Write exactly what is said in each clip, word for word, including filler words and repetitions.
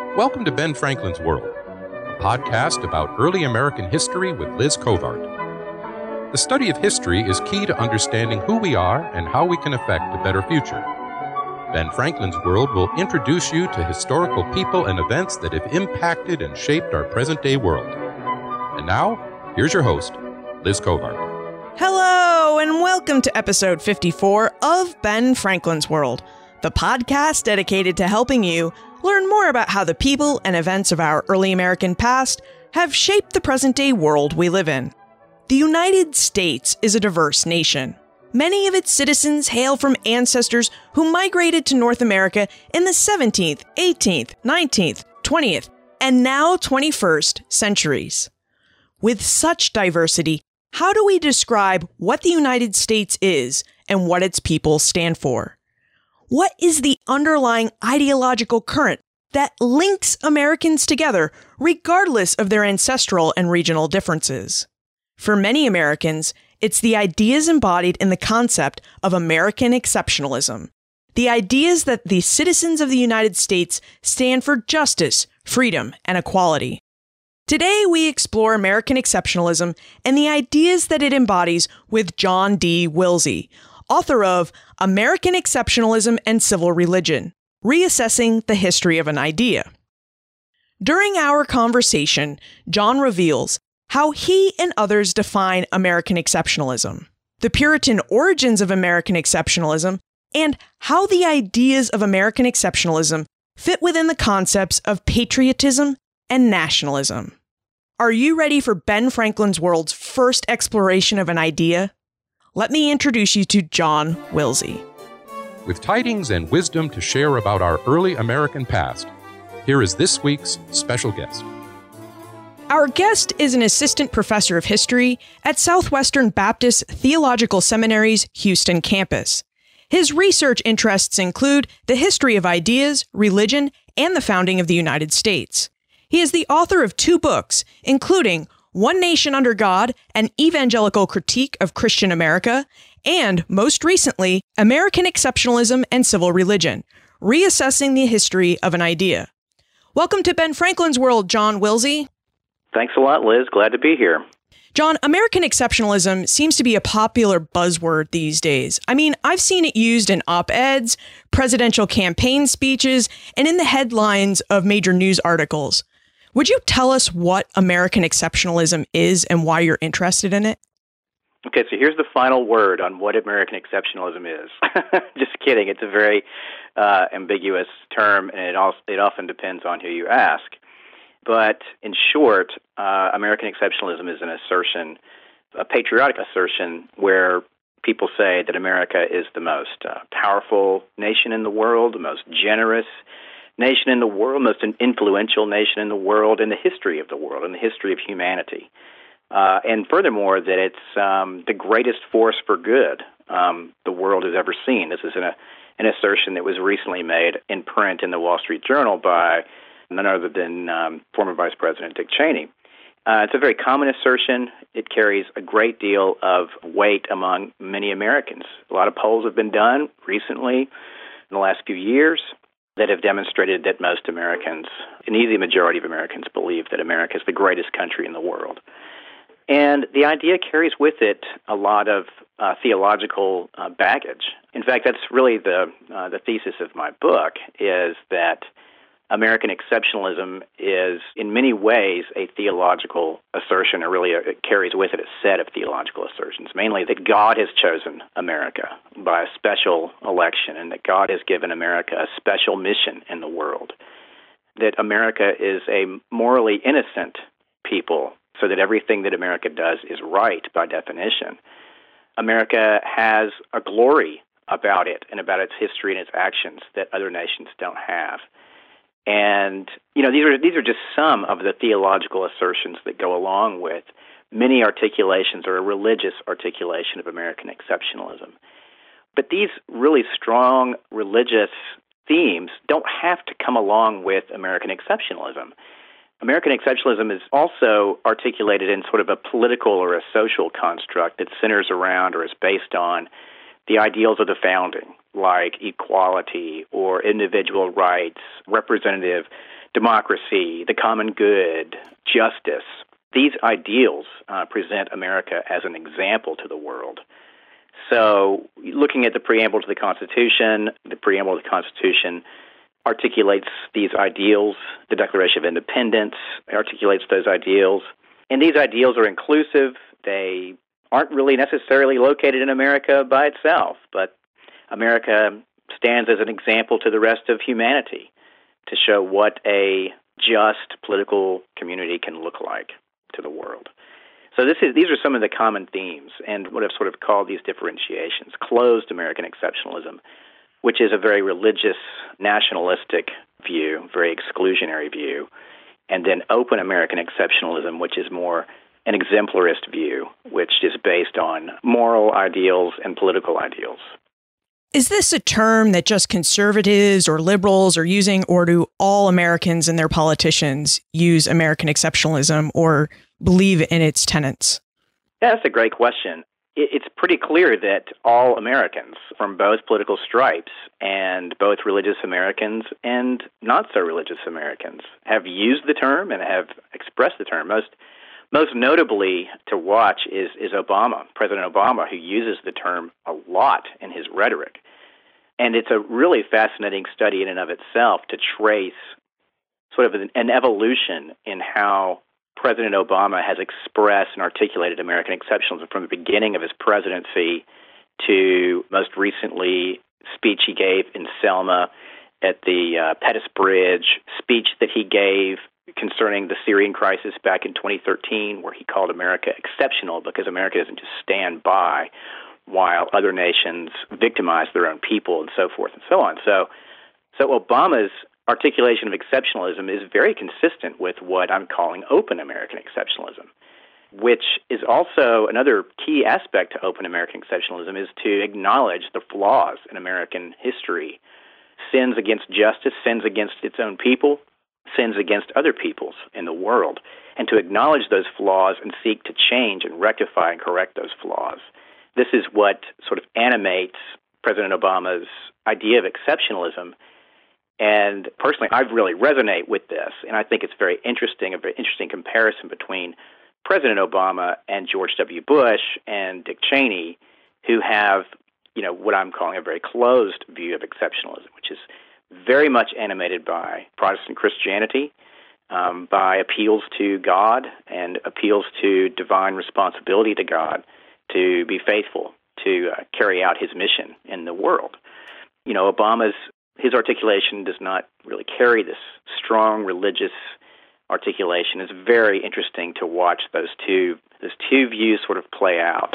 Welcome to Ben Franklin's World, a podcast about early American history with Liz Covart. The study of history is key to understanding who we are and how we can affect a better future. Ben Franklin's World will introduce you to historical people and events that have impacted and shaped our present-day world. And now, here's your host, Liz Covart. Hello, and welcome to episode fifty-four of Ben Franklin's World, the podcast dedicated to helping you learn more about how the people and events of our early American past have shaped the present-day world we live in. The United States is a diverse nation. Many of its citizens hail from ancestors who migrated to North America in the seventeenth, eighteenth, nineteenth, twentieth, and now twenty-first centuries. With such diversity, how do we describe what the United States is and what its people stand for? What is the underlying ideological current that links Americans together, regardless of their ancestral and regional differences? For many Americans, it's the ideas embodied in the concept of American exceptionalism. The ideas that the citizens of the United States stand for justice, freedom, and equality. Today, we explore American exceptionalism and the ideas that it embodies with John D. Wilsey, author of American Exceptionalism and Civil Religion, Reassessing the History of an Idea. During our conversation, John reveals how he and others define American exceptionalism, the Puritan origins of American exceptionalism, and how the ideas of American exceptionalism fit within the concepts of patriotism and nationalism. Are you ready for Ben Franklin's World's first exploration of an idea? Let me introduce you to John Wilsey. With tidings and wisdom to share about our early American past, here is this week's special guest. Our guest is an assistant professor of history at Southwestern Baptist Theological Seminary's Houston campus. His research interests include the history of ideas, religion, and the founding of the United States. He is the author of two books, including One Nation Under God, an Evangelical Critique of Christian America, and, most recently, American Exceptionalism and Civil Religion, Reassessing the History of an Idea. Welcome to Ben Franklin's World, John Wilsey. Thanks a lot, Liz. Glad to be here. John, American exceptionalism seems to be a popular buzzword these days. I mean, I've seen it used in op-eds, presidential campaign speeches, and in the headlines of major news articles. Would you tell us what American exceptionalism is and why you're interested in it? Okay, so here's the final word on what American exceptionalism is. Just kidding. It's a very uh, ambiguous term, and it, also, it often depends on who you ask. But in short, uh, American exceptionalism is an assertion, a patriotic assertion, where people say that America is the most uh, powerful nation in the world, the most generous nation in the world, most influential nation in the world, in the history of the world, in the history of humanity. Uh, and furthermore, that it's um, the greatest force for good um, the world has ever seen. This is an, a, an assertion that was recently made in print in the Wall Street Journal by none other than um, former Vice President Dick Cheney. Uh, it's a very common assertion. It carries a great deal of weight among many Americans. A lot of polls have been done recently in the last few years that have demonstrated that most Americans, an easy majority of Americans, believe that America is the greatest country in the world. And the idea carries with it a lot of uh, theological uh, baggage. In fact, that's really the uh, the thesis of my book, is that American exceptionalism is in many ways a theological assertion, or really a, it carries with it a set of theological assertions, mainly that God has chosen America by a special election and that God has given America a special mission in the world, that America is a morally innocent people, so that everything that America does is right by definition. America has a glory about it and about its history and its actions that other nations don't have. And, you know, these are these are just some of the theological assertions that go along with many articulations or a religious articulation of American exceptionalism. But these really strong religious themes don't have to come along with American exceptionalism. American exceptionalism is also articulated in sort of a political or a social construct that centers around or is based on the ideals of the founding, like equality or individual rights, representative democracy, the common good, justice. These ideals uh, present America as an example to the world. So looking at the preamble to the Constitution, the preamble to the Constitution articulates these ideals. The Declaration of Independence articulates those ideals. And these ideals are inclusive. They aren't really necessarily located in America by itself, but America stands as an example to the rest of humanity to show what a just political community can look like to the world. So this is, these are some of the common themes and what I've sort of called these differentiations. Closed American exceptionalism, which is a very religious, nationalistic view, very exclusionary view, and then open American exceptionalism, which is more an exemplarist view, which is based on moral ideals and political ideals. Is this a term that just conservatives or liberals are using, or do all Americans and their politicians use American exceptionalism or believe in its tenets? Yeah, that's a great question. It's pretty clear that all Americans from both political stripes and both religious Americans and not-so-religious Americans have used the term and have expressed the term. Most most notably to watch is, is Obama, President Obama, who uses the term a lot in his rhetoric. And it's a really fascinating study in and of itself to trace sort of an, an evolution in how President Obama has expressed and articulated American exceptionalism from the beginning of his presidency to most recently speech he gave in Selma at the uh, Pettus Bridge, speech that he gave concerning the Syrian crisis back in twenty thirteen, where he called America exceptional because America doesn't just stand by while other nations victimize their own people and so forth and so on. So, so Obama's articulation of exceptionalism is very consistent with what I'm calling open American exceptionalism, which is also another key aspect to open American exceptionalism is to acknowledge the flaws in American history, sins against justice, sins against its own people, sins against other peoples in the world, and to acknowledge those flaws and seek to change and rectify and correct those flaws. This is what sort of animates President Obama's idea of exceptionalism. And personally, I really resonate with this, and I think it's very interesting, a very interesting comparison between President Obama and George W. Bush and Dick Cheney, who have, you know, what I'm calling a very closed view of exceptionalism, which is very much animated by Protestant Christianity, um, by appeals to God and appeals to divine responsibility to God to be faithful, to uh, carry out his mission in the world. You know, Obama's His articulation does not really carry this strong religious articulation. It's very interesting to watch those two those two views sort of play out.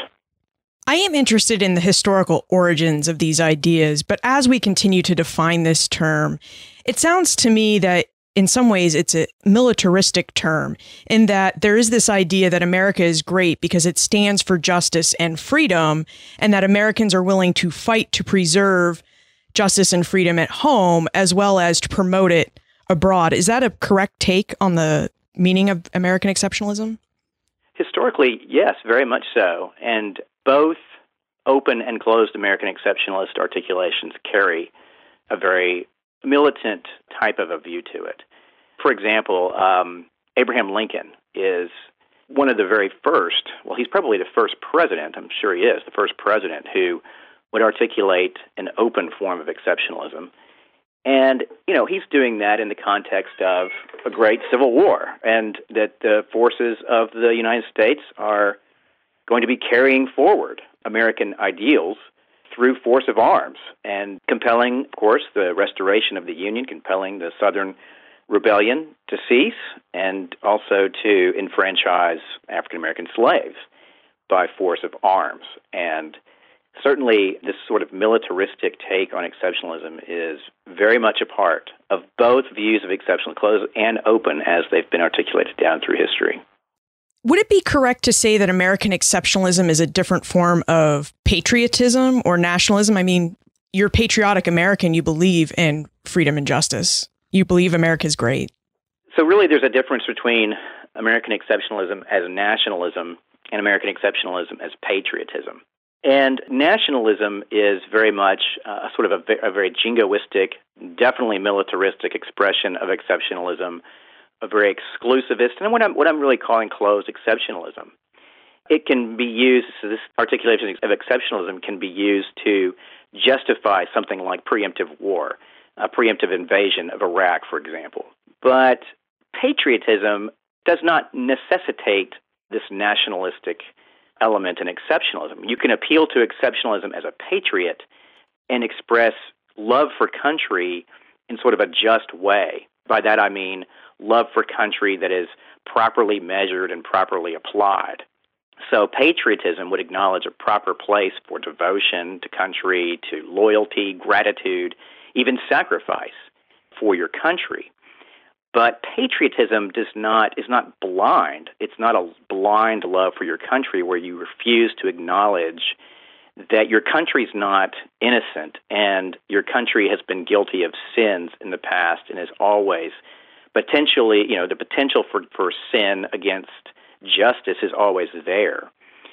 I am interested in the historical origins of these ideas, but as we continue to define this term, it sounds to me that in some ways it's a militaristic term, in that there is this idea that America is great because it stands for justice and freedom, and that Americans are willing to fight to preserve justice and freedom at home, as well as to promote it abroad. Is that a correct take on the meaning of American exceptionalism? Historically, yes, very much so. And both open and closed American exceptionalist articulations carry a very militant type of a view to it. For example, um, Abraham Lincoln is one of the very first, well, he's probably the first president, I'm sure he is, the first president who would articulate an open form of exceptionalism. And, you know, he's doing that in the context of a great civil war, and that the forces of the United States are going to be carrying forward American ideals through force of arms, and compelling, of course, the restoration of the Union, compelling the Southern Rebellion to cease, and also to enfranchise African-American slaves by force of arms. And certainly, this sort of militaristic take on exceptionalism is very much a part of both views of exceptional, closed and open as they've been articulated down through history. Would it be correct to say that American exceptionalism is a different form of patriotism or nationalism? I mean, you're a patriotic American. You believe in freedom and justice. You believe America's great. So really, there's a difference between American exceptionalism as nationalism and American exceptionalism as patriotism. And nationalism is very much uh, sort of a, a very jingoistic, definitely militaristic expression of exceptionalism, a very exclusivist, and what I'm, what I'm really calling closed exceptionalism. It can be used, so this articulation of exceptionalism can be used to justify something like preemptive war, a preemptive invasion of Iraq, for example. But patriotism does not necessitate this nationalistic element in exceptionalism. You can appeal to exceptionalism as a patriot and express love for country in sort of a just way. By that I mean love for country that is properly measured and properly applied. So patriotism would acknowledge a proper place for devotion to country, to loyalty, gratitude, even sacrifice for your country. But patriotism does not is not blind. It's not a blind love for your country where you refuse to acknowledge that your country's not innocent and your country has been guilty of sins in the past and is always potentially, you know, the potential for, for sin against justice is always there.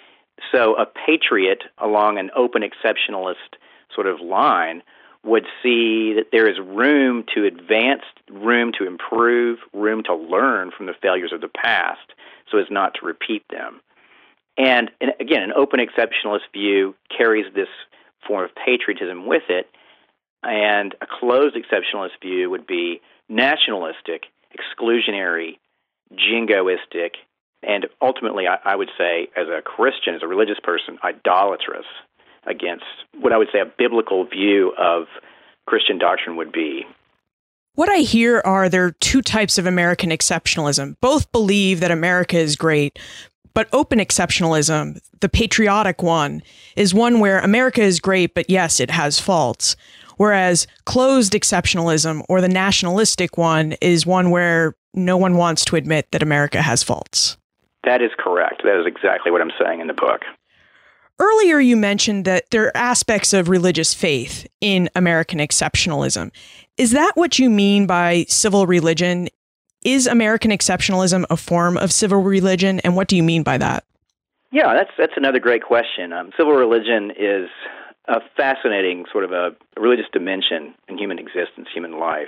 So a patriot along an open exceptionalist sort of line would see that there is room to advance, room to improve, room to learn from the failures of the past so as not to repeat them. And, and again, an open exceptionalist view carries this form of patriotism with it, and a closed exceptionalist view would be nationalistic, exclusionary, jingoistic, and ultimately, I, I would say, as a Christian, as a religious person, idolatrous against what I would say a biblical view of Christian doctrine would be. What I hear are there are two types of American exceptionalism. Both believe that America is great, but open exceptionalism, the patriotic one, is one where America is great, but yes, it has faults. Whereas closed exceptionalism, or the nationalistic one, is one where no one wants to admit that America has faults. That is correct. That is exactly what I'm saying in the book. Earlier, you mentioned that there are aspects of religious faith in American exceptionalism. Is that what you mean by civil religion? Is American exceptionalism a form of civil religion, and what do you mean by that? Yeah, that's that's another great question. Um, civil religion is a fascinating sort of a religious dimension in human existence, human life.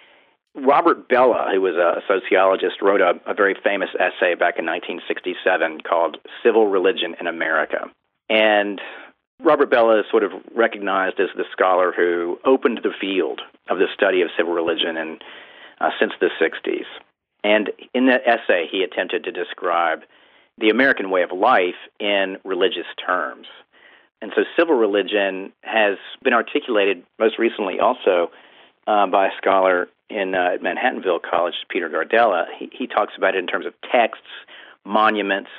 Robert Bellah, who was a sociologist, wrote a, a very famous essay back in nineteen sixty-seven called Civil Religion in America. And Robert Bellah is sort of recognized as the scholar who opened the field of the study of civil religion in, uh, since the sixties. And in that essay, he attempted to describe the American way of life in religious terms. And so civil religion has been articulated most recently also uh, by a scholar in uh, at Manhattanville College, Peter Gardella. He, he talks about it in terms of texts, monuments,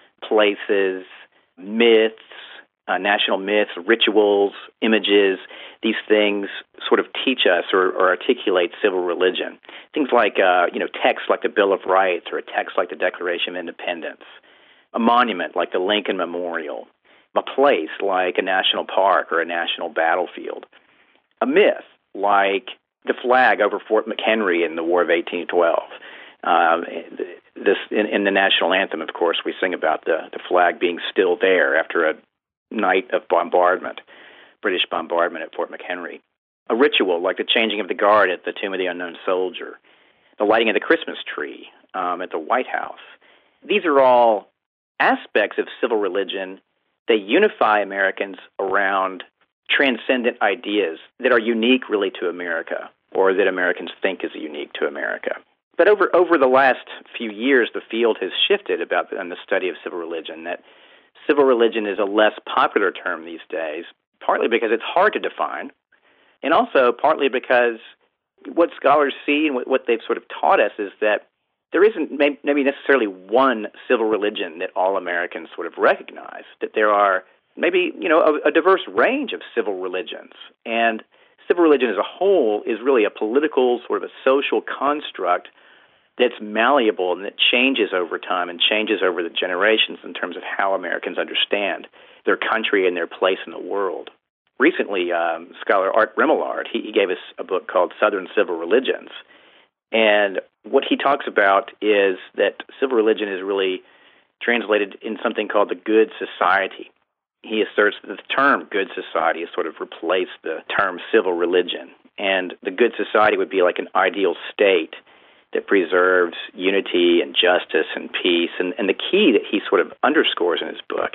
places, myths, uh, national myths, rituals, images. These things sort of teach us or, or articulate civil religion. Things like, uh, you know, texts like the Bill of Rights or a text like the Declaration of Independence, a monument like the Lincoln Memorial, a place like a national park or a national battlefield, a myth like the flag over Fort McHenry in the War of eighteen twelve. Um, this in, in the national anthem, of course, we sing about the, the flag being still there after a night of bombardment, British bombardment at Fort McHenry. A ritual like the changing of the guard at the Tomb of the Unknown Soldier, the lighting of the Christmas tree um, at the White House. These are all aspects of civil religion. They unify Americans around transcendent ideas that are unique really to America, or that Americans think is unique to America. But over over the last few years, the field has shifted about in the study of civil religion, that civil religion is a less popular term these days, partly because it's hard to define, and also partly because what scholars see and what, what they've sort of taught us is that there isn't maybe necessarily one civil religion that all Americans sort of recognize, that there are maybe, you know, a, a diverse range of civil religions. And civil religion as a whole is really a political, sort of a social construct that's malleable and that changes over time and changes over the generations in terms of how Americans understand their country and their place in the world. Recently, um, scholar Art Remillard, he, he gave us a book called Southern Civil Religions. And what he talks about is that civil religion is really translated in something called the good society. he asserts that the term good society has sort of replaced the term civil religion. And the good society would be like an ideal state that preserves unity and justice and peace. And, and the key that he sort of underscores in his book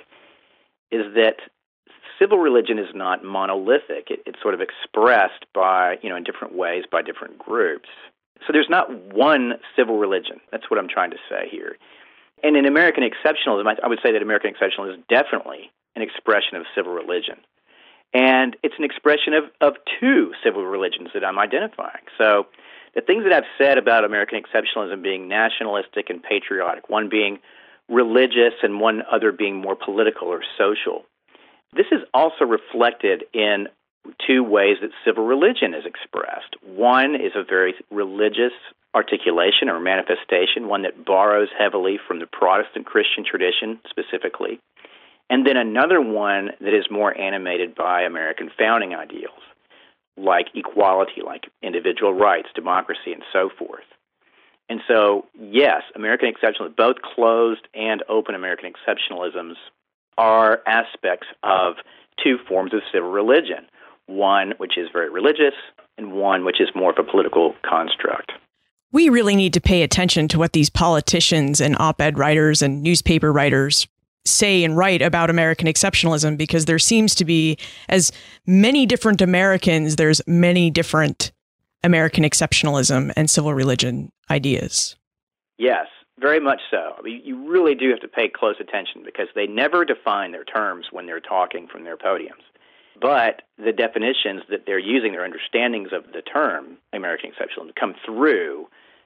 is that civil religion is not monolithic. It, it's sort of expressed by, you know, in different ways by different groups. So there's not one civil religion. That's what I'm trying to say here. And in American exceptionalism, I, I would say that American exceptionalism is definitely an expression of civil religion. And it's an expression of, of two civil religions that I'm identifying. So the things that I've said about American exceptionalism being nationalistic and patriotic, one being religious and one other being more political or social, this is also reflected in two ways that civil religion is expressed. One is a very religious articulation or manifestation, one that borrows heavily from the Protestant Christian tradition specifically, and then another one that is more animated by American founding ideals, like equality, like individual rights, democracy, and so forth. And so, yes, American exceptionalism, both closed and open American exceptionalisms, are aspects of two forms of civil religion, one which is very religious and one which is more of a political construct. We really need to pay attention to what these politicians and op-ed writers and newspaper writers say and write about American exceptionalism, because there seems to be, as many different Americans, there's many different American exceptionalism and civil religion ideas. Yes, very much so. I mean, you really do have to pay close attention because they never define their terms when they're talking from their podiums. But the definitions that they're using, their understandings of the term American exceptionalism, come through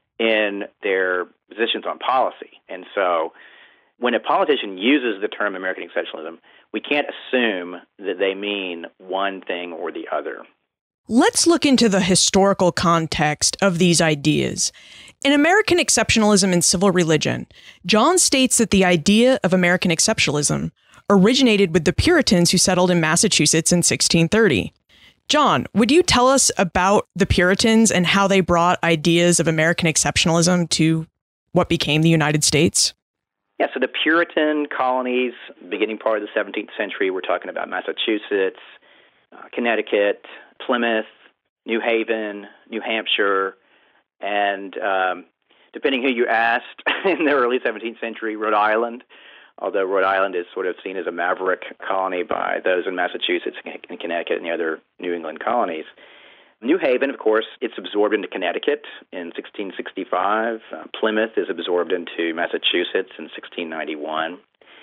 in their positions on policy. And so when a politician uses the term American exceptionalism, we can't assume that they mean one thing or the other. Let's look into the historical context of these ideas. In American Exceptionalism and Civil Religion, John states that the idea of American exceptionalism originated with the Puritans who settled in Massachusetts in sixteen thirty. John, would you tell us about the Puritans and how they brought ideas of American exceptionalism to what became the United States? Yeah, so the Puritan colonies, beginning part of the seventeenth century, we're talking about Massachusetts, uh, Connecticut, Plymouth, New Haven, New Hampshire, and um, depending who you asked, in the early seventeenth century, Rhode Island, although Rhode Island is sort of seen as a maverick colony by those in Massachusetts and Connecticut and the other New England colonies. New Haven, of course, it's absorbed into Connecticut in sixteen sixty-five. Uh, Plymouth is absorbed into Massachusetts in sixteen ninety-one.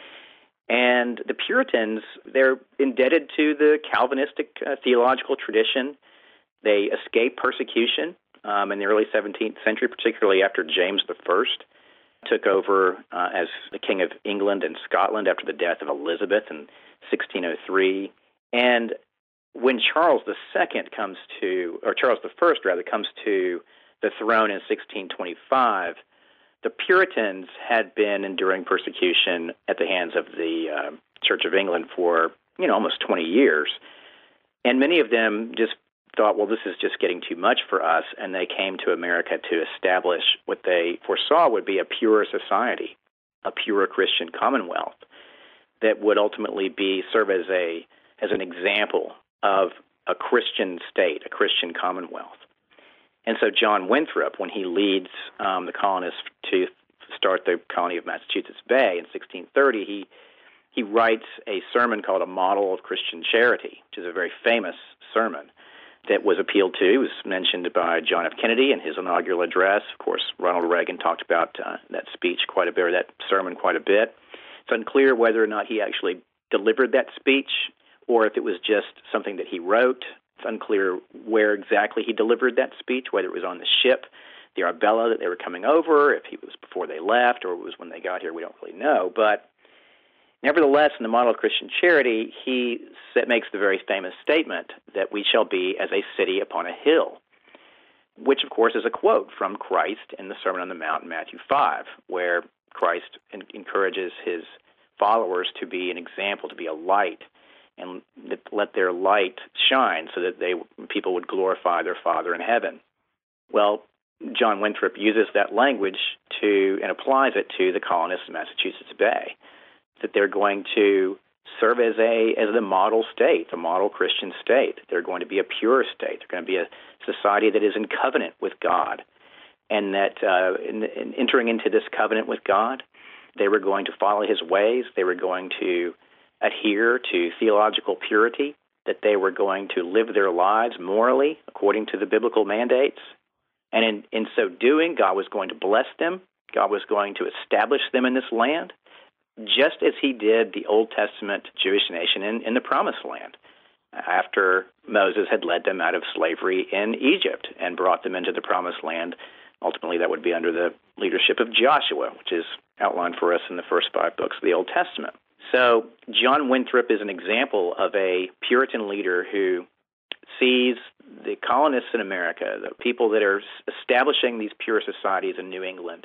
And the Puritans, they're indebted to the Calvinistic uh, theological tradition. They escaped persecution um, in the early seventeenth century, particularly after James the First took over uh, as the King of England and Scotland after the death of Elizabeth in sixteen oh three. And when Charles the Second comes to, or Charles the First rather, comes to the throne in sixteen twenty-five, the Puritans had been enduring persecution at the hands of the uh, Church of England for, you know, almost twenty years. And many of them just thought, well, this is just getting too much for us, and they came to America to establish what they foresaw would be a pure society, a pure Christian commonwealth that would ultimately be serve as a as an example of a Christian state, a Christian commonwealth. And so John Winthrop, when he leads um, the colonists to start the colony of Massachusetts Bay in sixteen thirty, he he writes a sermon called A Model of Christian Charity, which is a very famous sermon that was appealed to. It was mentioned by John F. Kennedy in his inaugural address. Of course, Ronald Reagan talked about uh, that speech quite a bit, or that sermon quite a bit. It's unclear whether or not he actually delivered that speech or if it was just something that he wrote. It's unclear where exactly he delivered that speech, whether it was on the ship, the Arbella, that they were coming over, if it was before they left, or it was when they got here. We don't really know. But nevertheless, in the Model of Christian Charity, he makes the very famous statement that we shall be as a city upon a hill, which, of course, is a quote from Christ in the Sermon on the Mount in Matthew five, where Christ encourages his followers to be an example, to be a light, and let their light shine so that they people would glorify their Father in heaven. Well, John Winthrop uses that language to and applies it to the colonists in Massachusetts Bay, that they're going to serve as a as the model state, the model Christian state. They're going to be a pure state. They're going to be a society that is in covenant with God, and that uh, in, in entering into this covenant with God, they were going to follow His ways. They were going to adhere to theological purity, that they were going to live their lives morally according to the biblical mandates. And in, in so doing, God was going to bless them. God was going to establish them in this land, just as He did the Old Testament Jewish nation in, in the Promised Land, after Moses had led them out of slavery in Egypt and brought them into the Promised Land. Ultimately, that would be under the leadership of Joshua, which is outlined for us in the first five books of the Old Testament. So John Winthrop is an example of a Puritan leader who sees the colonists in America, the people that are establishing these pure societies in New England,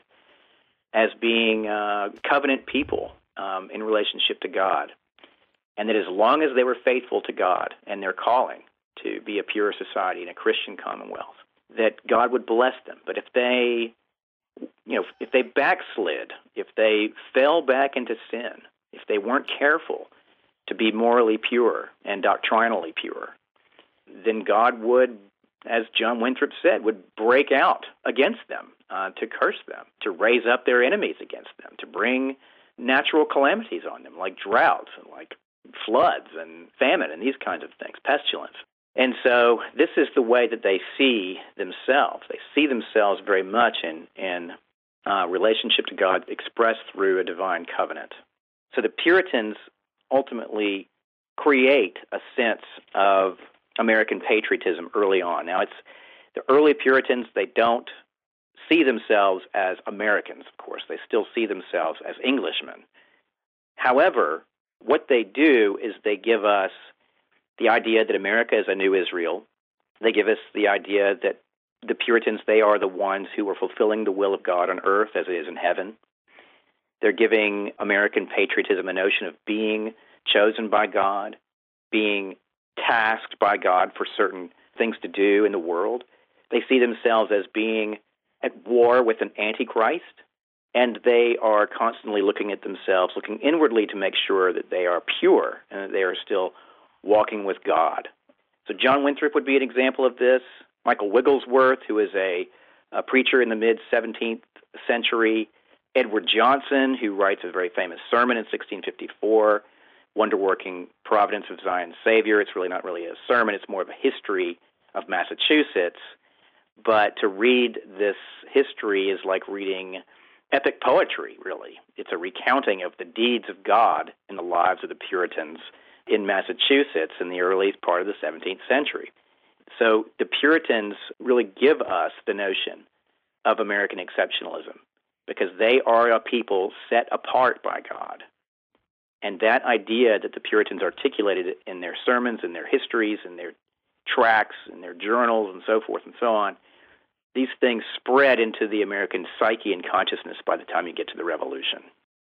as being uh, covenant people um, in relationship to God, and that as long as they were faithful to God and their calling to be a pure society in a Christian commonwealth, that God would bless them. But if they, you know, if they backslid, if they fell back into sin, if they weren't careful to be morally pure and doctrinally pure, then God would, as John Winthrop said, would break out against them, uh, to curse them, to raise up their enemies against them, to bring natural calamities on them, like droughts and like floods and famine and these kinds of things, pestilence. And so this is the way that they see themselves. They see themselves very much in, in uh, relationship to God expressed through a divine covenant. So the Puritans ultimately create a sense of American patriotism early on. Now, it's the early Puritans, they don't see themselves as Americans, of course. They still see themselves as Englishmen. However, what they do is they give us the idea that America is a new Israel. They give us the idea that the Puritans, they are the ones who are fulfilling the will of God on earth as it is in heaven. They're giving American patriotism a notion of being chosen by God, being tasked by God for certain things to do in the world. They see themselves as being at war with an antichrist, and they are constantly looking at themselves, looking inwardly to make sure that they are pure and that they are still walking with God. So John Winthrop would be an example of this. Michael Wigglesworth, who is a, a preacher in the mid-seventeenth century. Edward Johnson, who writes a very famous sermon in sixteen fifty-four, Wonder-Working Providence of Zion's Savior. It's really not really a sermon. It's more of a history of Massachusetts. But to read this history is like reading epic poetry, really. It's a recounting of the deeds of God in the lives of the Puritans in Massachusetts in the early part of the seventeenth century. So the Puritans really give us the notion of American exceptionalism because they are a people set apart by God. And that idea that the Puritans articulated in their sermons and their histories and their tracts and their journals and so forth and so on, these things spread into the American psyche and consciousness by the time you get to the Revolution.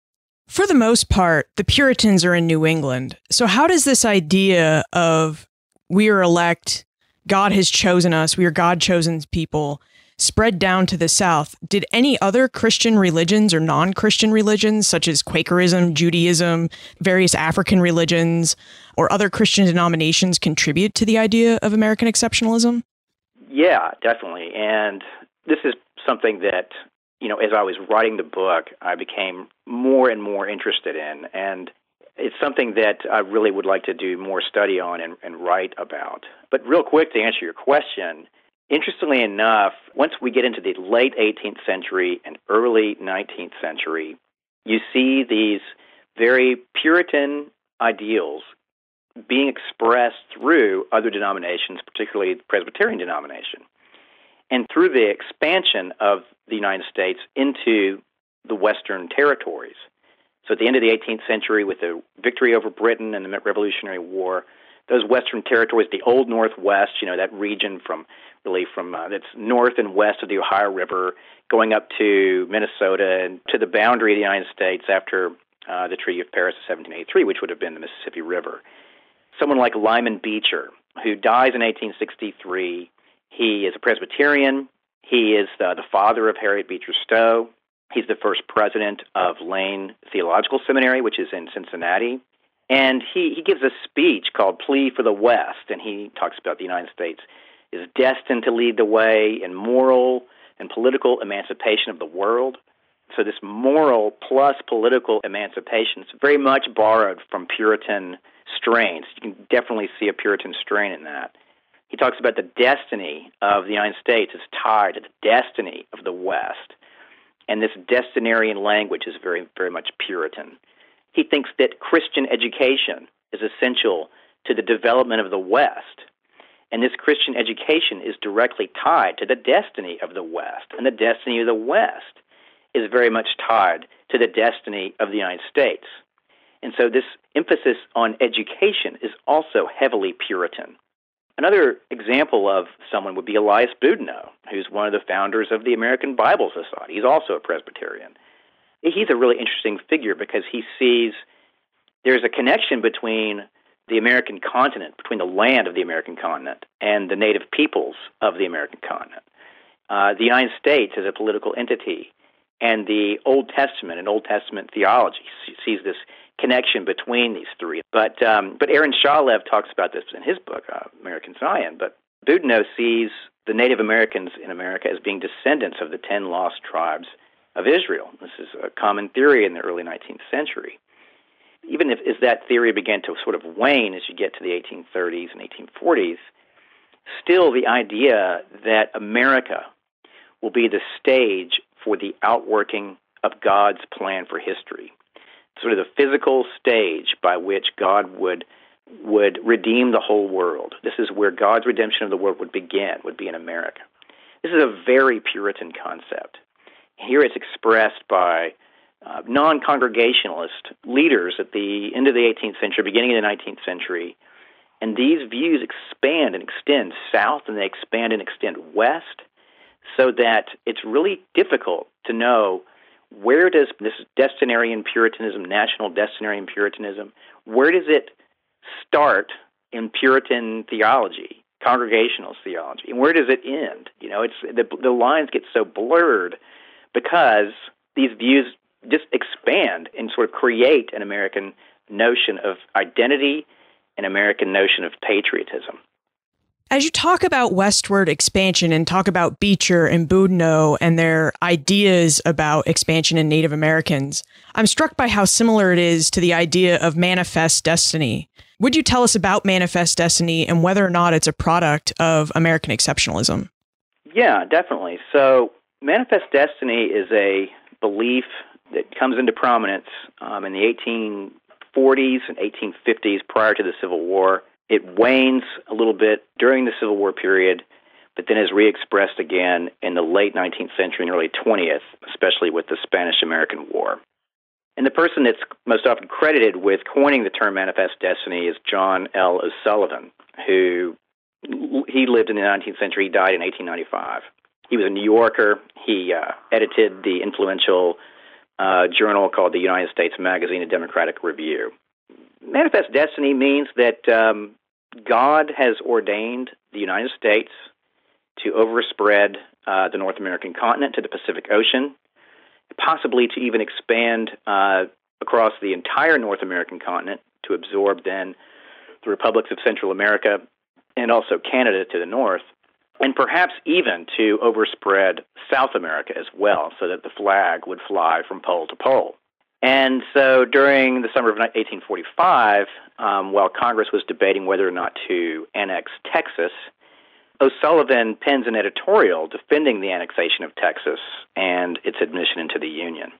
For the most part, the Puritans are in New England. So how does this idea of we are elect, God has chosen us, we are God-chosen people, spread down to the South? Did any other Christian religions or non-Christian religions, such as Quakerism, Judaism, various African religions, or other Christian denominations contribute to the idea of American exceptionalism? Yeah, definitely. And this is something that, you know, as I was writing the book, I became more and more interested in. And it's something that I really would like to do more study on and, and write about. But real quick, to answer your question, interestingly enough, once we get into the late eighteenth century and early nineteenth century, you see these very Puritan ideals being expressed through other denominations, particularly the Presbyterian denomination, and through the expansion of the United States into the Western territories. So at the end of the eighteenth century, with the victory over Britain and the Revolutionary War, those Western territories, the Old Northwest, you know, that region from really from uh, that's north and west of the Ohio River, going up to Minnesota and to the boundary of the United States after uh, the Treaty of Paris of seventeen eighty-three, which would have been the Mississippi River. Someone like Lyman Beecher, who dies in eighteen sixty-three, he is a Presbyterian. He is the, the father of Harriet Beecher Stowe. He's the first president of Lane Theological Seminary, which is in Cincinnati. And he, he gives a speech called Plea for the West, and he talks about the United States is destined to lead the way in moral and political emancipation of the world. So this moral plus political emancipation is very much borrowed from Puritan strains. You can definitely see a Puritan strain in that. He talks about the destiny of the United States is tied to the destiny of the West. And this destinarian language is very, very much Puritan. He thinks that Christian education is essential to the development of the West. And this Christian education is directly tied to the destiny of the West. And the destiny of the West is very much tied to the destiny of the United States. And so this emphasis on education is also heavily Puritan. Another example of someone would be Elias Boudinot, who's one of the founders of the American Bible Society. He's also a Presbyterian. He's a really interesting figure because he sees there's a connection between the American continent, between the land of the American continent and the native peoples of the American continent. Uh, the United States as a political entity and the Old Testament and Old Testament theology sees this connection between these three. But um, but Aaron Shalev talks about this in his book, uh, American Zion. But Boudinot sees the Native Americans in America as being descendants of the ten lost tribes of Israel. This is a common theory in the early nineteenth century. Even if as that theory began to sort of wane as you get to the eighteen thirties and eighteen forties, still the idea that America will be the stage for the outworking of God's plan for history, sort of the physical stage by which God would would redeem the whole world. This is where God's redemption of the world would begin, would be in America. This is a very Puritan concept. Here it's expressed by uh, non-congregationalist leaders at the end of the eighteenth century, beginning of the nineteenth century, and these views expand and extend south, and they expand and extend west, so that it's really difficult to know where does this destinarian Puritanism, national destinarian Puritanism, where does it start in Puritan theology, Congregationalist theology, and where does it end? You know, it's the, the lines get so blurred because these views just expand and sort of create an American notion of identity, an American notion of patriotism. As you talk about westward expansion and talk about Beecher and Boudinot and their ideas about expansion in Native Americans, I'm struck by how similar it is to the idea of manifest destiny. Would you tell us about manifest destiny and whether or not it's a product of American exceptionalism? Yeah, definitely. So manifest destiny is a belief that comes into prominence um, in the eighteen forties and eighteen fifties prior to the Civil War. It wanes a little bit during the Civil War period, but then is re-expressed again in the late nineteenth century and early twentieth, especially with the Spanish-American War. And the person that's most often credited with coining the term manifest destiny is John L. O'Sullivan, who he lived in the nineteenth century. He died in eighteen ninety-five. He was a New Yorker. He uh, edited the influential uh, journal called the United States Magazine, a Democratic Review. Manifest destiny means that um, God has ordained the United States to overspread uh, the North American continent to the Pacific Ocean, possibly to even expand uh, across the entire North American continent to absorb then the republics of Central America and also Canada to the north, and perhaps even to overspread South America as well, so that the flag would fly from pole to pole. And so during the summer of eighteen forty-five, um, while Congress was debating whether or not to annex Texas, O'Sullivan pens an editorial defending the annexation of Texas and its admission into the Union.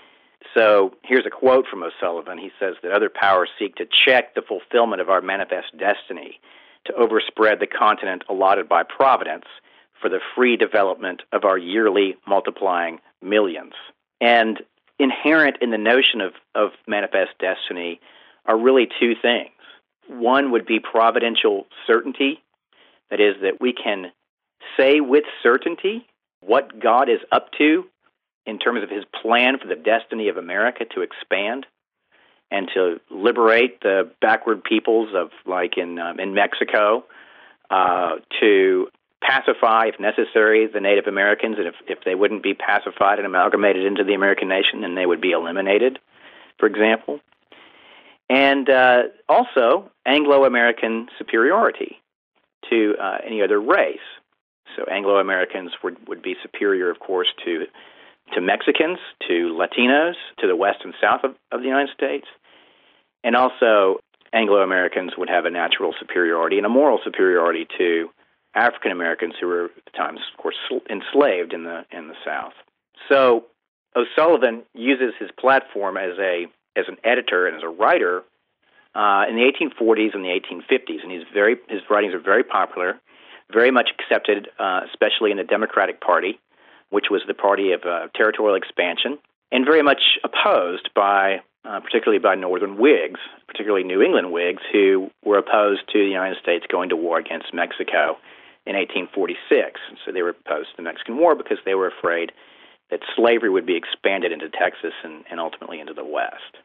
So here's a quote from O'Sullivan. He says that other powers seek to check the fulfillment of our manifest destiny to overspread the continent allotted by Providence for the free development of our yearly multiplying millions. And inherent in the notion of, of manifest destiny are really two things. One would be providential certainty, that is, that we can say with certainty what God is up to in terms of his plan for the destiny of America to expand and to liberate the backward peoples of, like in um, in Mexico, uh, to pacify, if necessary, the Native Americans, and if, if they wouldn't be pacified and amalgamated into the American nation, then they would be eliminated, for example. and uh, also Anglo-American superiority to uh, any other race. So Anglo-Americans would, would be superior, of course, to to Mexicans, to Latinos, to the west and south of, of the United States. And also Anglo-Americans would have a natural superiority and a moral superiority to African-Americans who were at the time, of course, enslaved in the in the South. So O'Sullivan uses his platform as a as an editor and as a writer uh, in the eighteen forties and the eighteen fifties, and he's very his writings are very popular, very much accepted, uh, especially in the Democratic Party, which was the party of uh, territorial expansion, and very much opposed by, uh, particularly by Northern Whigs, particularly New England Whigs, who were opposed to the United States going to war against Mexico in eighteen forty-six. So they were opposed to the Mexican War because they were afraid that slavery would be expanded into Texas and, and ultimately into the West.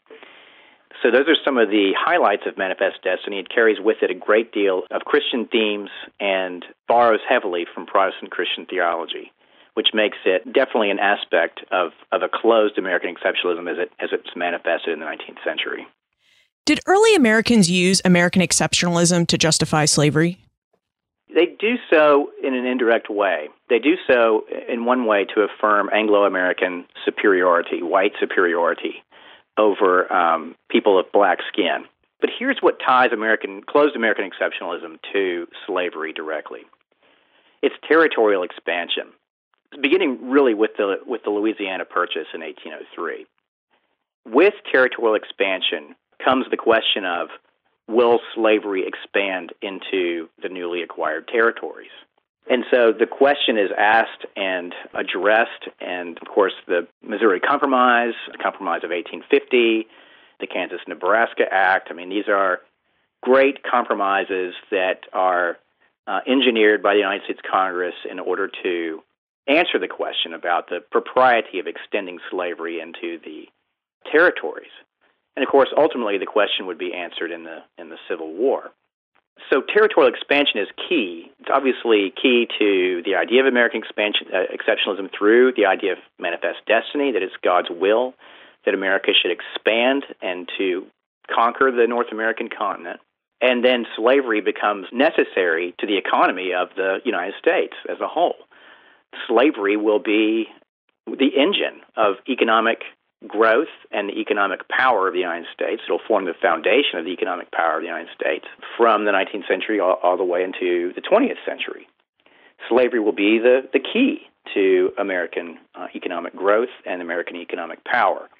So those are some of the highlights of Manifest Destiny. It carries with it a great deal of Christian themes and borrows heavily from Protestant Christian theology, which makes it definitely an aspect of, of a closed American exceptionalism as it as it's manifested in the nineteenth century. Did early Americans use American exceptionalism to justify slavery? They do so in an indirect way. They do so in one way to affirm Anglo-American superiority, white superiority, over um, people of black skin. But here's what ties American closed American exceptionalism to slavery directly. It's territorial expansion. It's beginning really with the with the Louisiana Purchase in eighteen oh three. With territorial expansion comes the question of, will slavery expand into the newly acquired territories? And so the question is asked and addressed, and of course the Missouri Compromise, the Compromise of eighteen fifty, the Kansas-Nebraska Act. I mean, these are great compromises that are uh, engineered by the United States Congress in order to answer the question about the propriety of extending slavery into the territories. And of course, ultimately, the question would be answered in the in the Civil War. So territorial expansion is key. It's obviously key to the idea of American expansion, uh, exceptionalism through the idea of manifest destiny, that it's God's will that America should expand and to conquer the North American continent. And then slavery becomes necessary to the economy of the United States as a whole. Slavery will be the engine of economic growth and the economic power of the United States. It'll form the foundation of the economic power of the United States from the nineteenth century all, all the way into the twentieth century. Slavery will be the, the key to American uh, economic growth and American economic power.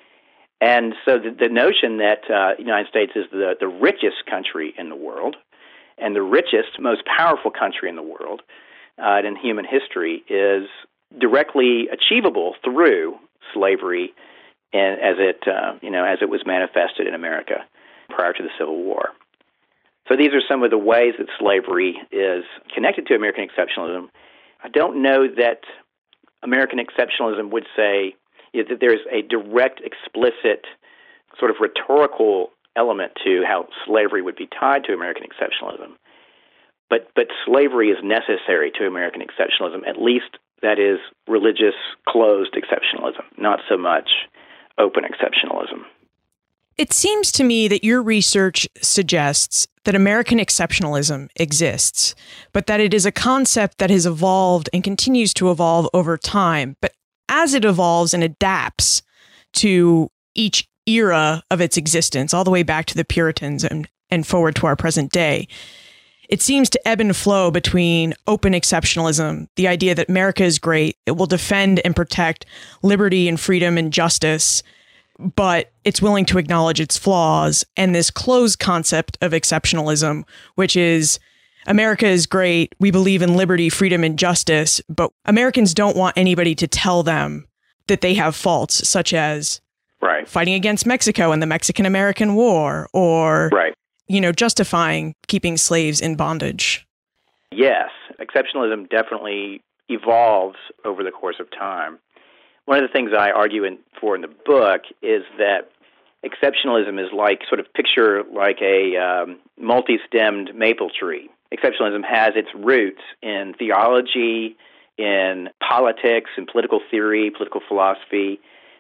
And so the, the notion that uh, the United States is the, the richest country in the world and the richest, most powerful country in the world uh, in human history is directly achievable through slavery, and as it uh, you know as it was manifested in America prior to the Civil War. So these are some of the ways that slavery is connected to American exceptionalism. I don't know that American exceptionalism would say you know, that there's a direct, explicit, sort of rhetorical element to how slavery would be tied to American exceptionalism. But but slavery is necessary to American exceptionalism, at least that is religious, closed exceptionalism, not so much open exceptionalism. It seems to me that your research suggests that American exceptionalism exists, but that it is a concept that has evolved and continues to evolve over time. But as it evolves and adapts to each era of its existence, all the way back to the Puritans and, and forward to our present day, it seems to ebb and flow between open exceptionalism, the idea that America is great, it will defend and protect liberty and freedom and justice, but it's willing to acknowledge its flaws, and this closed concept of exceptionalism, which is America is great, we believe in liberty, freedom, and justice, but Americans don't want anybody to tell them that they have faults, such as right. fighting against Mexico in the Mexican-American War, or right. you know, justifying keeping slaves in bondage. Yes, exceptionalism definitely evolves over the course of time. One of the things I argue in, for in the book is that exceptionalism is like, sort of picture like a um, multi-stemmed maple tree. Exceptionalism has its roots in theology, in politics, in political theory, political philosophy,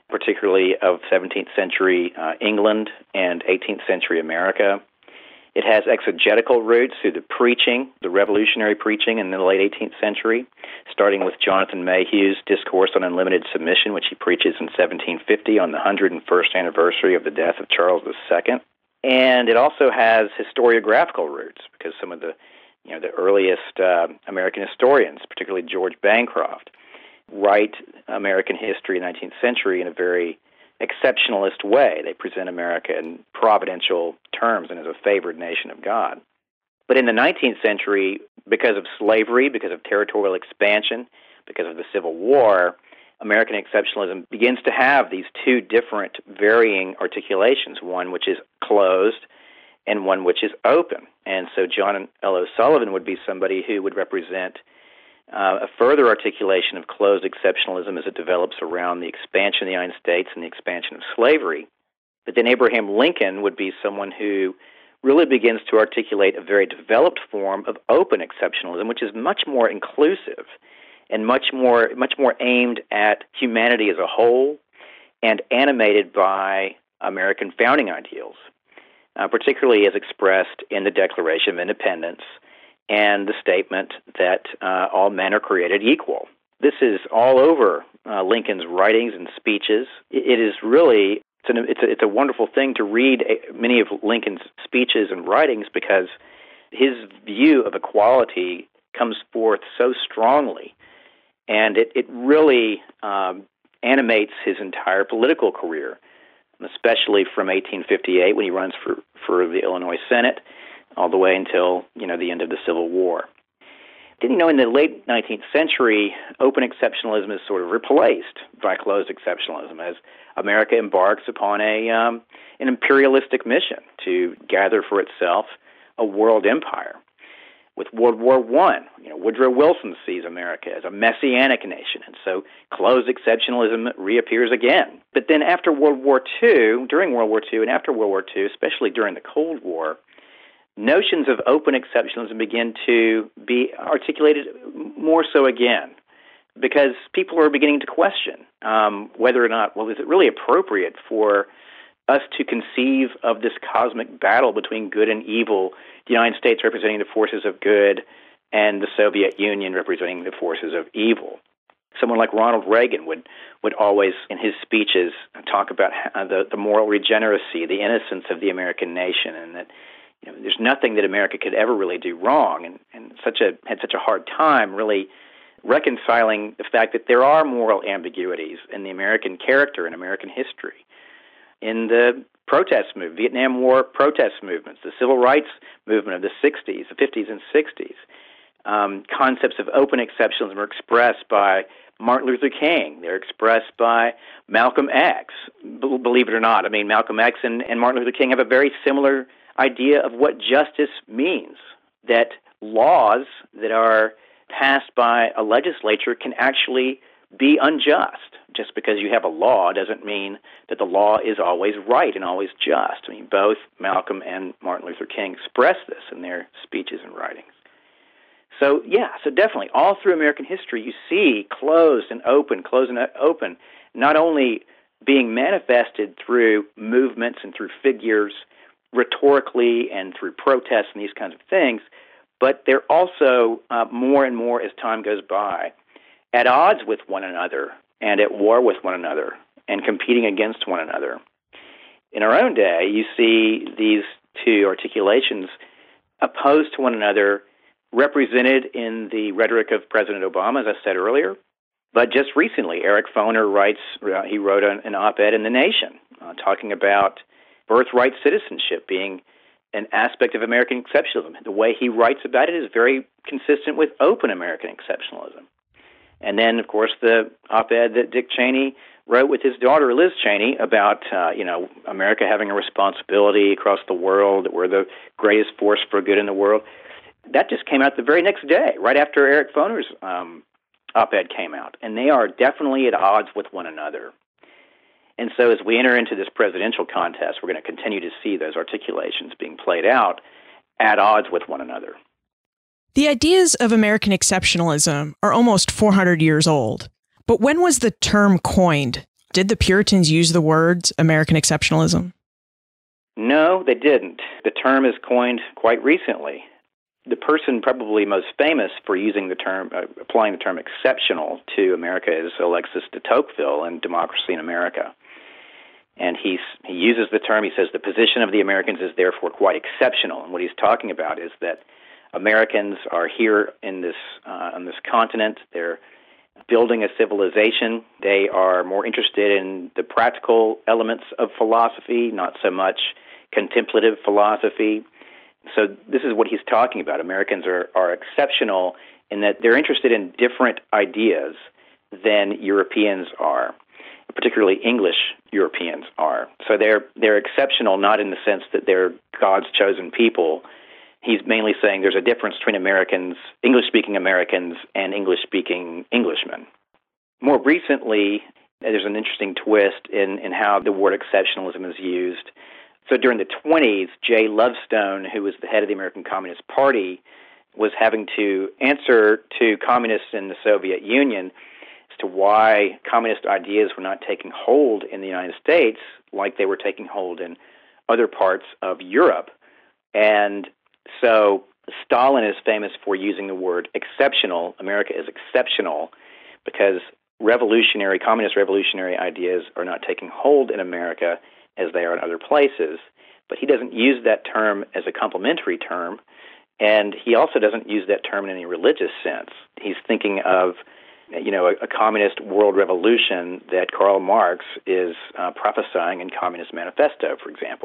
particularly of seventeenth century uh, England and eighteenth century America. It has exegetical roots through the preaching, the revolutionary preaching in the late eighteenth century, starting with Jonathan Mayhew's Discourse on Unlimited Submission, which he preaches in seventeen fifty on the one hundred first anniversary of the death of Charles the Second. And it also has historiographical roots, because some of the, you know, the earliest uh, American historians, particularly George Bancroft, write American history in the nineteenth century in a very exceptionalist way. They present America in providential terms and as a favored nation of God. But in the nineteenth century, because of slavery, because of territorial expansion, because of the Civil War, American exceptionalism begins to have these two different varying articulations, one which is closed and one which is open. And so John L. O'Sullivan would be somebody who would represent Uh, a further articulation of closed exceptionalism as it develops around the expansion of the United States and the expansion of slavery. But then Abraham Lincoln would be someone who really begins to articulate a very developed form of open exceptionalism, which is much more inclusive and much more much more aimed at humanity as a whole and animated by American founding ideals, uh, particularly as expressed in the Declaration of Independence and the statement that uh, all men are created equal. This is all over uh, Lincoln's writings and speeches. It is really, it's, an, it's, a, it's a wonderful thing to read many of Lincoln's speeches and writings, because his view of equality comes forth so strongly, and it, it really um, animates his entire political career, especially from eighteen fifty-eight when he runs for, for the Illinois Senate, all the way until, you know, the end of the Civil War. Then, you know, in the late nineteenth century, open exceptionalism is sort of replaced by closed exceptionalism as America embarks upon a um, an imperialistic mission to gather for itself a world empire. With World War One, you know, Woodrow Wilson sees America as a messianic nation, and so closed exceptionalism reappears again. But then after World War Two, during World War Two and after World War Two, especially during the Cold War, notions of open exceptionalism begin to be articulated more so again, because people are beginning to question um, whether or not, well, is it really appropriate for us to conceive of this cosmic battle between good and evil, the United States representing the forces of good and the Soviet Union representing the forces of evil? Someone like Ronald Reagan would, would always, in his speeches, talk about the, the moral regeneracy, the innocence of the American nation, and that, you know, there's nothing that America could ever really do wrong, and, and such a had such a hard time really reconciling the fact that there are moral ambiguities in the American character and American history. In the protest movement, Vietnam War protest movements, the civil rights movement of the sixties, the fifties and sixties, um, concepts of open exceptionalism are expressed by Martin Luther King. They're expressed by Malcolm X. B- believe it or not, I mean, Malcolm X and, and Martin Luther King have a very similar idea of what justice means, that laws that are passed by a legislature can actually be unjust. Just because you have a law doesn't mean that the law is always right and always just. I mean, both Malcolm and Martin Luther King express this in their speeches and writings. So, yeah, so definitely, all through American history, you see closed and open, closed and open, not only being manifested through movements and through figures, rhetorically and through protests and these kinds of things, but they're also uh, more and more as time goes by at odds with one another and at war with one another and competing against one another. In our own day, you see these two articulations opposed to one another, represented in the rhetoric of President Obama, as I said earlier. But just recently, Eric Foner writes, uh, he wrote an, an op-ed in The Nation uh, talking about birthright citizenship being an aspect of American exceptionalism. The way he writes about it is very consistent with open American exceptionalism. And then, of course, the op-ed that Dick Cheney wrote with his daughter, Liz Cheney, about, uh, you know, America having a responsibility across the world, that we're the greatest force for good in the world. That just came out the very next day, right after Eric Foner's um, op-ed came out. And they are definitely at odds with one another. And so as we enter into this presidential contest, we're going to continue to see those articulations being played out at odds with one another. The ideas of American exceptionalism are almost four hundred years old. But when was the term coined? Did the Puritans use the words American exceptionalism? No, they didn't. The term is coined quite recently. The person probably most famous for using the term, uh, applying the term exceptional to America is Alexis de Tocqueville in Democracy in America. And he's, he uses the term, he says, the position of the Americans is therefore quite exceptional. And what he's talking about is that Americans are here in this, uh, on this continent. They're building a civilization. They are more interested in the practical elements of philosophy, not so much contemplative philosophy. So this is what he's talking about. Americans are, are exceptional in that they're interested in different ideas than Europeans are, particularly English Europeans are. So they're they're exceptional not in the sense that they're God's chosen people. He's mainly saying there's a difference between Americans, English-speaking Americans, and English-speaking Englishmen. More recently, there's an interesting twist in, in how the word exceptionalism is used. So during the twenties, Jay Lovestone, who was the head of the American Communist Party, was having to answer to communists in the Soviet Union as to why communist ideas were not taking hold in the United States like they were taking hold in other parts of Europe. And so Stalin is famous for using the word exceptional. America is exceptional because revolutionary, communist revolutionary ideas are not taking hold in America as they are in other places. But he doesn't use that term as a complimentary term, and he also doesn't use that term in any religious sense. He's thinking of, you know, a, a communist world revolution that Karl Marx is uh, prophesying in Communist Manifesto, for example.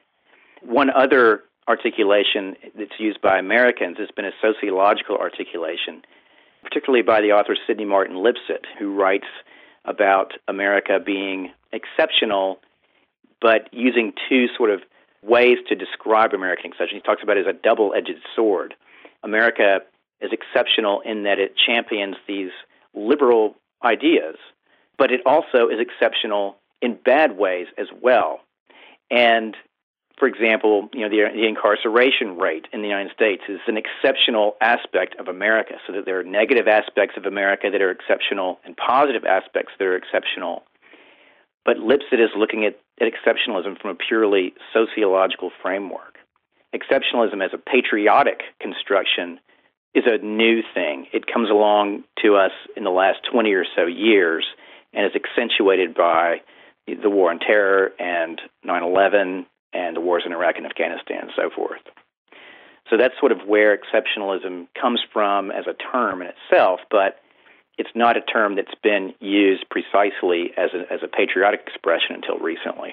One other articulation that's used by Americans has been a sociological articulation, particularly by the author Sidney Martin Lipset, who writes about America being exceptional, but using two sort of ways to describe American exception. He talks about it as a double-edged sword. America is exceptional in that it champions these liberal ideas, but it also is exceptional in bad ways as well. And for example, you know, the, the incarceration rate in the United States is an exceptional aspect of America, so that there are negative aspects of America that are exceptional and positive aspects that are exceptional. But Lipset is looking at, at exceptionalism from a purely sociological framework. Exceptionalism as a patriotic construction is a new thing. It comes along to us in the last twenty or so years and is accentuated by the war on terror and nine eleven and the wars in Iraq and Afghanistan and so forth. So that's sort of where exceptionalism comes from as a term in itself, but it's not a term that's been used precisely as a, as a patriotic expression until recently.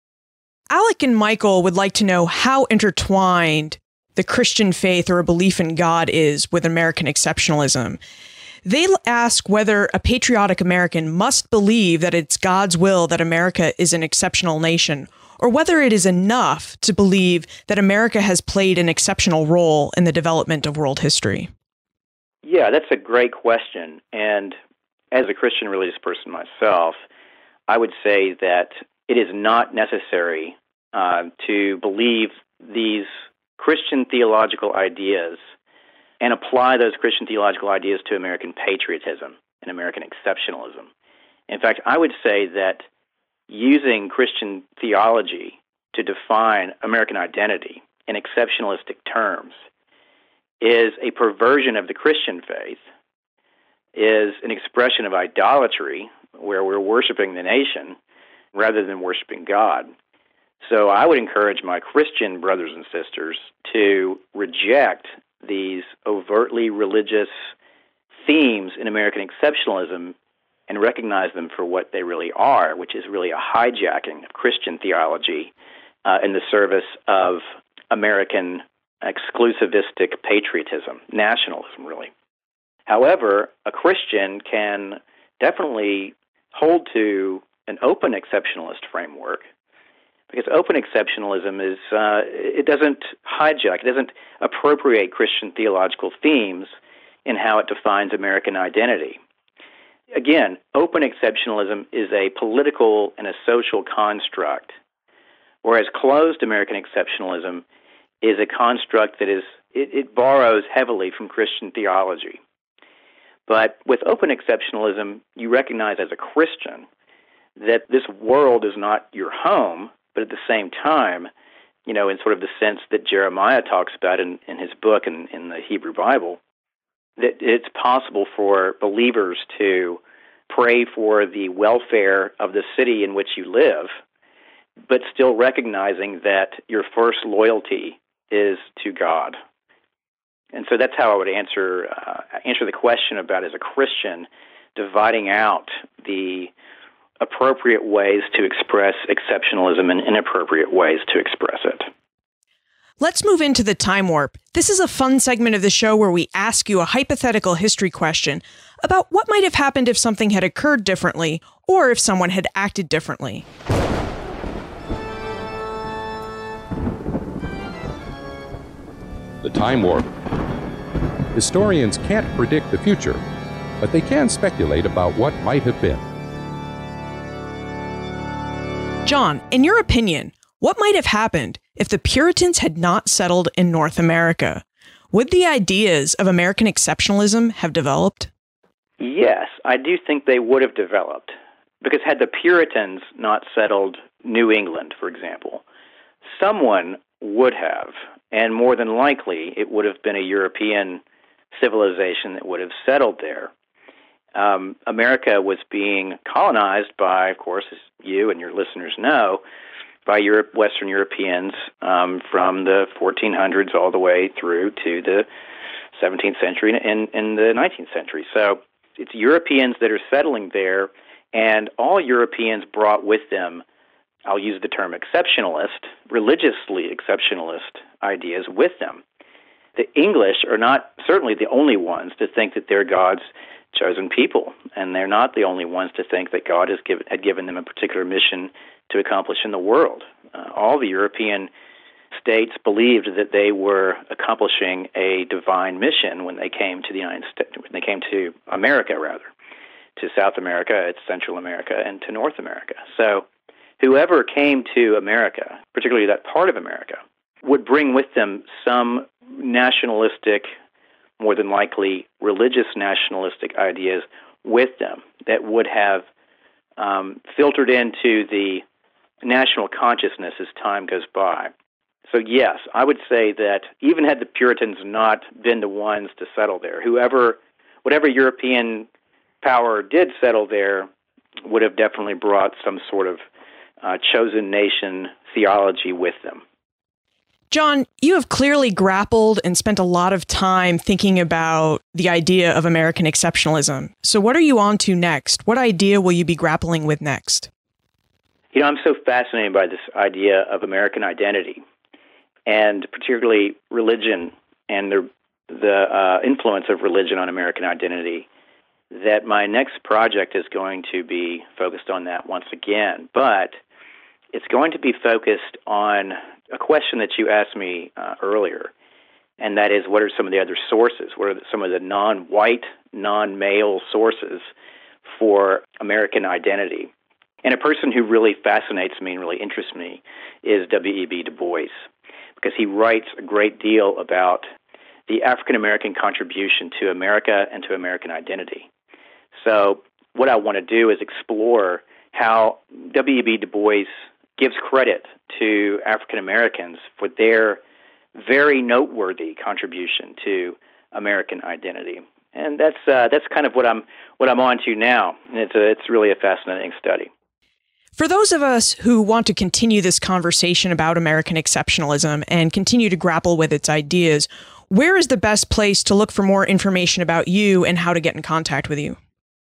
Alec and Michael would like to know how intertwined the Christian faith or a belief in God is with American exceptionalism. They ask whether a patriotic American must believe that it's God's will that America is an exceptional nation, or whether it is enough to believe that America has played an exceptional role in the development of world history. Yeah, that's a great question. And as a Christian religious person myself, I would say that it is not necessary uh, to believe these Christian theological ideas and apply those Christian theological ideas to American patriotism and American exceptionalism. In fact, I would say that using Christian theology to define American identity in exceptionalistic terms is a perversion of the Christian faith, is an expression of idolatry, where we're worshiping the nation rather than worshiping God. So I would encourage my Christian brothers and sisters to reject these overtly religious themes in American exceptionalism and recognize them for what they really are, which is really a hijacking of Christian theology uh, in the service of American exclusivistic patriotism, nationalism, really. However, a Christian can definitely hold to an open exceptionalist framework, because open exceptionalism is, uh, it doesn't hijack, it doesn't appropriate Christian theological themes in how it defines American identity. Again, open exceptionalism is a political and a social construct, whereas closed American exceptionalism is a construct that is, it, it borrows heavily from Christian theology. But with open exceptionalism, you recognize as a Christian that this world is not your home, but at the same time, you know, in sort of the sense that Jeremiah talks about in, in his book and in, in the Hebrew Bible, that it's possible for believers to pray for the welfare of the city in which you live, but still recognizing that your first loyalty is to God. And so that's how I would answer uh, answer the question about, as a Christian, dividing out the appropriate ways to express exceptionalism and inappropriate ways to express it. Let's move into the time warp. This is a fun segment of the show where we ask you a hypothetical history question about what might have happened if something had occurred differently, or if someone had acted differently. The time warp. Historians can't predict the future, but they can speculate about what might have been. John, in your opinion, what might have happened if the Puritans had not settled in North America? Would the ideas of American exceptionalism have developed? Yes, I do think they would have developed. Because had the Puritans not settled New England, for example, someone would have, and more than likely it would have been a European civilization that would have settled there. Um, America was being colonized by, of course, as you and your listeners know, by Europe, Western Europeans um, from the fourteen hundreds all the way through to the seventeenth century and, and the nineteenth century. So it's Europeans that are settling there, and all Europeans brought with them, I'll use the term exceptionalist, religiously exceptionalist ideas with them. The English are not certainly the only ones to think that they're God's chosen people, and they're not the only ones to think that God has given, had given them a particular mission to accomplish in the world. Uh, all the European states believed that they were accomplishing a divine mission when they came to the United States, when they came to America, rather, to South America, to Central America, and to North America. So whoever came to America, particularly that part of America, would bring with them some nationalistic, more than likely religious nationalistic ideas with them that would have um, filtered into the national consciousness as time goes by. So yes, I would say that even had the Puritans not been the ones to settle there, whoever, whatever European power did settle there would have definitely brought some sort of uh, chosen nation theology with them. John, you have clearly grappled and spent a lot of time thinking about the idea of American exceptionalism. So what are you on to next? What idea will you be grappling with next? You know, I'm so fascinated by this idea of American identity, and particularly religion and the, the uh, influence of religion on American identity, that my next project is going to be focused on that once again. But it's going to be focused on a question that you asked me uh, earlier, and that is, what are some of the other sources? What are some of the non-white, non-male sources for American identity? And a person who really fascinates me and really interests me is W E B Du Bois, because he writes a great deal about the African-American contribution to America and to American identity. So what I want to do is explore how W E B Du Bois gives credit to African Americans for their very noteworthy contribution to American identity, and that's uh, that's kind of what I'm what I'm on to now. And it's a, it's really a fascinating study. For those of us who want to continue this conversation about American exceptionalism and continue to grapple with its ideas, where is the best place to look for more information about you and how to get in contact with you?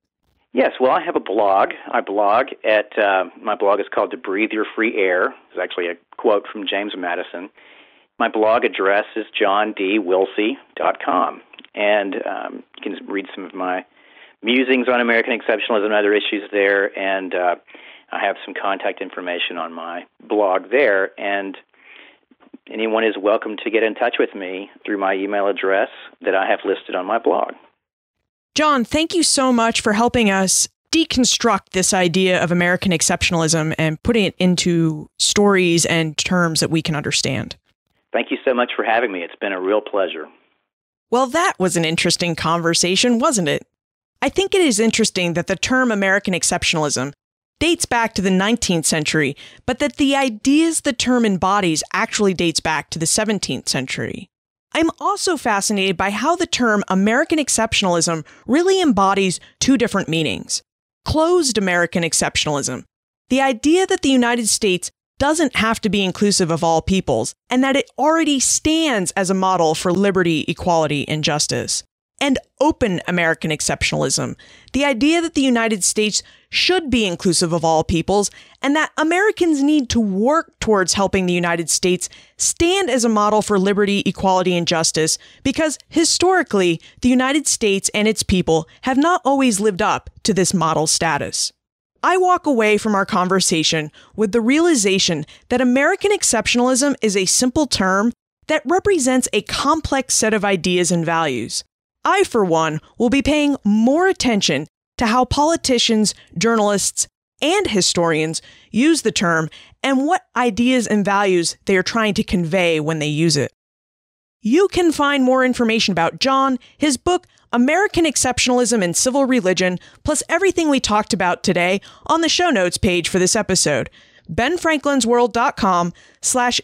Yes, well, I have a blog. I blog at, uh, my blog is called To Breathe Your Free Air. It's actually a quote from James Madison. My blog address is john d wilsey dot com, and um, you can read some of my musings on American exceptionalism and other issues there, and uh, I have some contact information on my blog there, and anyone is welcome to get in touch with me through my email address that I have listed on my blog. John, thank you so much for helping us deconstruct this idea of American exceptionalism and putting it into stories and terms that we can understand. Thank you so much for having me. It's been a real pleasure. Well, that was an interesting conversation, wasn't it? I think it is interesting that the term American exceptionalism dates back to the nineteenth century, but that the ideas the term embodies actually dates back to the seventeenth century. I'm also fascinated by how the term American exceptionalism really embodies two different meanings. Closed American exceptionalism, the idea that the United States doesn't have to be inclusive of all peoples, and that it already stands as a model for liberty, equality, and justice. And open American exceptionalism, the idea that the United States should be inclusive of all peoples, and that Americans need to work towards helping the United States stand as a model for liberty, equality, and justice, because historically, the United States and its people have not always lived up to this model status. I walk away from our conversation with the realization that American exceptionalism is a simple term that represents a complex set of ideas and values. I, for one, will be paying more attention to how politicians, journalists, and historians use the term and what ideas and values they are trying to convey when they use it. You can find more information about John, his book, American Exceptionalism and Civil Religion, plus everything we talked about today on the show notes page for this episode, benfranklinsworld.com slash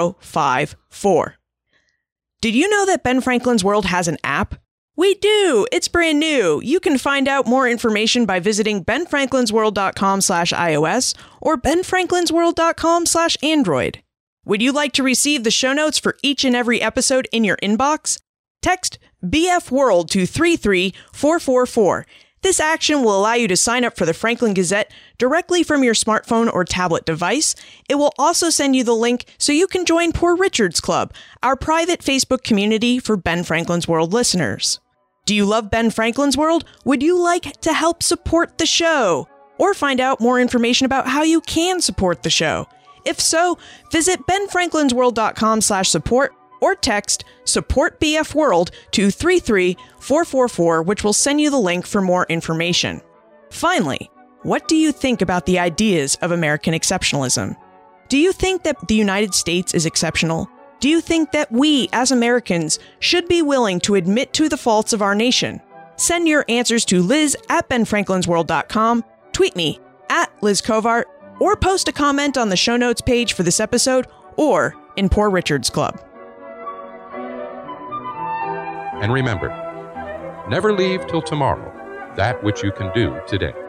054. Did you know that Ben Franklin's World has an app? We do! It's brand new! You can find out more information by visiting benfranklinsworld.com slash iOS or benfranklinsworld.com slash Android. Would you like to receive the show notes for each and every episode in your inbox? Text B F World to three three four four four. This action will allow you to sign up for the Franklin Gazette directly from your smartphone or tablet device. It will also send you the link so you can join Poor Richard's Club, our private Facebook community for Ben Franklin's World listeners. Do you love Ben Franklin's World? Would you like to help support the show? Or find out more information about how you can support the show? If so, visit benfranklinsworld.com slash support or text support B F World to three three four four four, which will send you the link for more information. Finally, what do you think about the ideas of American exceptionalism? Do you think that the United States is exceptional? Do you think that we, as Americans, should be willing to admit to the faults of our nation? Send your answers to Liz at benfranklinsworld dot com, tweet me at Liz Covart, or post a comment on the show notes page for this episode or in Poor Richard's Club. And remember, never leave till tomorrow that which you can do today.